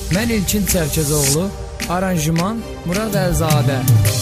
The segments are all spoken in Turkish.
Mən İlkin Çərkəzoğlu, aranjman Murad Əlzadə.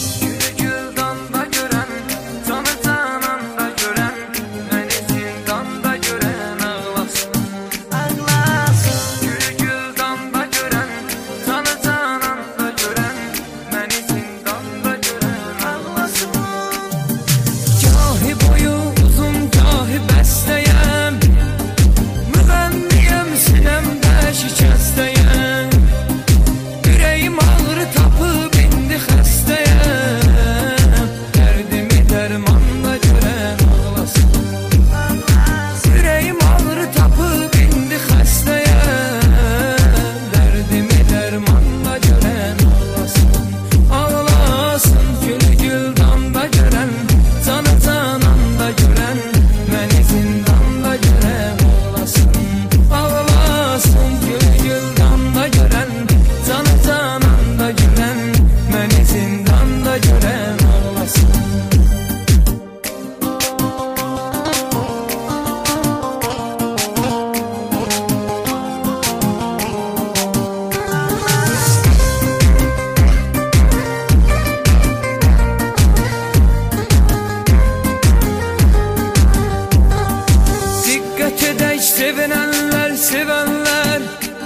Sevenler,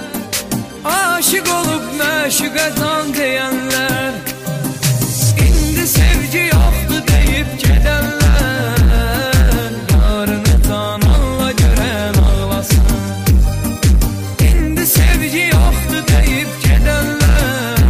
aşık olup meşuka can diyenler, indi sevgi yoktu deyip gedenler, yarını tananla gören ağlasın. İndi sevgi yoktu deyip gedenler,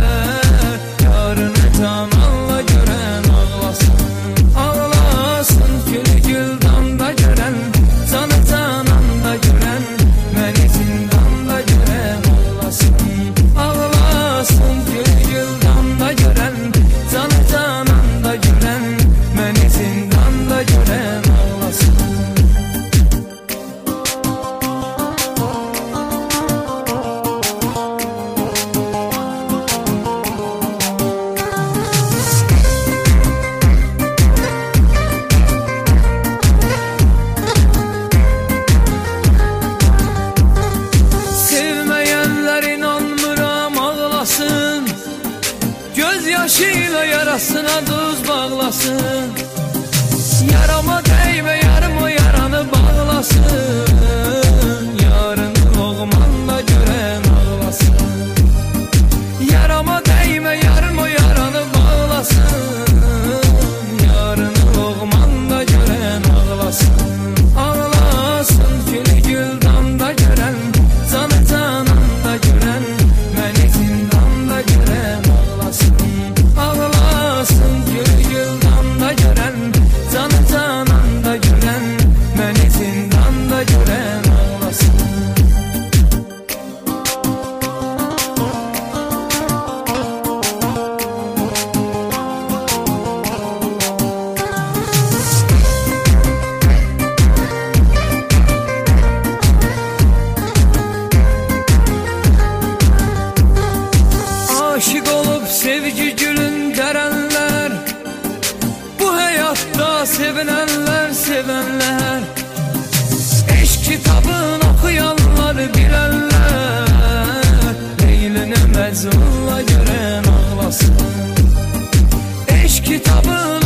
yarını tananla gören ağlasın. Ağlasın gül gül damda gören, canı cananda gören, məni zindanda görən ağlasın. Ağlasın gül gül damda görən, canı cananda görən, məni zindanda görən ağlasın. Göz yaşıyla yarasına tuz bağlasın. Yarama değme yarım o yaranı bağlasın. Yarını oğmanla gören ağlasın. Yarama değme yarım o yaranı bağlasın. Yarını oğmanla gören ağlasın. Ağlasın gül gül damda gören, canı cananda gören, məni zindanda gören ağlasın. Ağlasın gül gül damda gören, canı cananda gören, məni zindanda gören ağlasın. Aşık olup sevgi gülün derenler, bu hayatta sevinenler sevenler, eşk kitabını okuyanlar bilenler, Leylin'e Mecnun'la gören ağlasın. Eşk kitabını